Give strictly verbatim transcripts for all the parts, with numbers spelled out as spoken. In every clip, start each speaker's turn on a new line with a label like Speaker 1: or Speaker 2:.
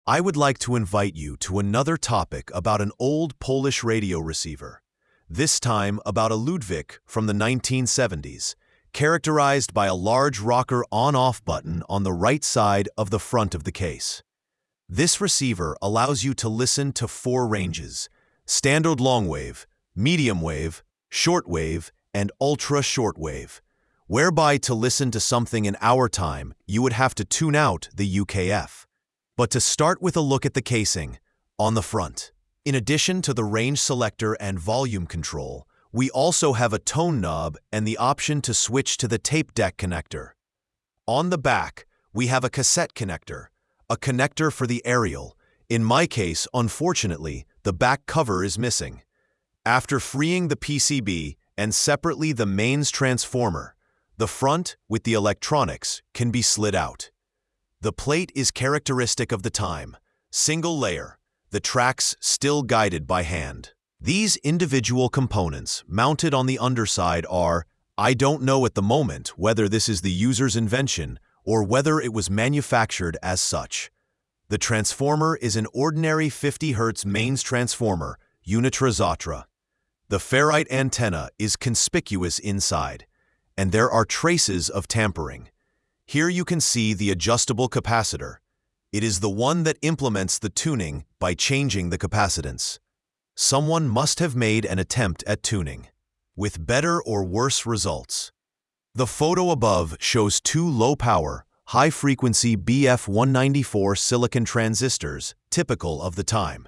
Speaker 1: I would like to invite you to another topic about an old Polish radio receiver, this time about a Ludwig from the nineteen seventies, characterized by a large rocker on-off button on the right side of the front of the case. This receiver allows you to listen to four ranges: standard long wave, medium wave, short wave, and ultra short wave, whereby to listen to something in our time, you would have to tune out the U K F. But to start with a look at the casing, on the front, in addition to the range selector and volume control, we also have a tone knob and the option to switch to the tape deck connector. On the back, we have a cassette connector, a connector for the aerial. In my case, unfortunately, the back cover is missing. After freeing the P C B and separately the mains transformer, the front, with the electronics, can be slid out. The plate is characteristic of the time, single layer, the tracks still guided by hand. These individual components mounted on the underside are, I don't know at the moment whether this is the user's invention or whether it was manufactured as such. The transformer is an ordinary fifty hertz mains transformer, Unitra Zatra. The ferrite antenna is conspicuous inside, and there are traces of tampering. Here you can see the adjustable capacitor. It is the one that implements the tuning by changing the capacitance. Someone must have made an attempt at tuning, with better or worse results. The photo above shows two low-power, high-frequency B F one ninety-four silicon transistors, typical of the time.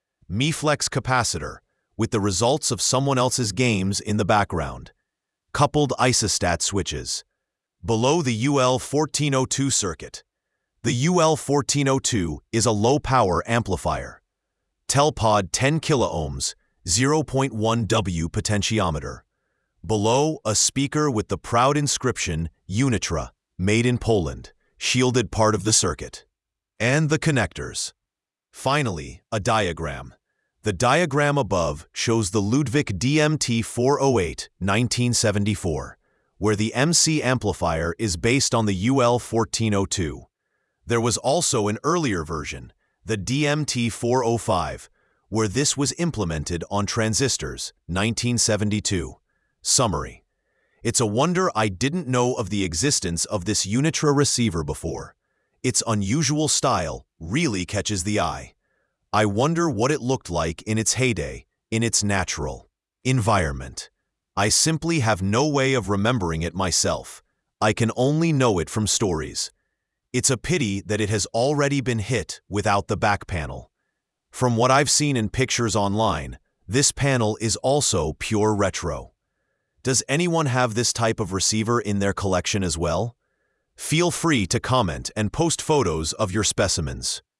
Speaker 1: MeFlex capacitor, with the results of someone else's games in the background. Coupled isostat switches. Below the U L fourteen oh two circuit. The U L fourteen oh two is a low-power amplifier. Telpod ten kiloohms, zero point one watt potentiometer. Below, a speaker with the proud inscription Unitra, made in Poland, shielded part of the circuit. And the connectors. Finally, a diagram. The diagram above shows the Ludwig D M T four oh eight, nineteen seventy-four, where the M C amplifier is based on the U L fourteen oh two. There was also an earlier version, the D M T four oh five, where this was implemented on transistors, nineteen seventy-two. Summary. It's a wonder I didn't know of the existence of this Unitra receiver before. Its unusual style really catches the eye. I wonder what it looked like in its heyday, in its natural environment. I simply have no way of remembering it myself. I can only know it from stories. It's a pity that it has already been hit without the back panel. From what I've seen in pictures online, this panel is also pure retro. Does anyone have this type of receiver in their collection as well? Feel free to comment and post photos of your specimens.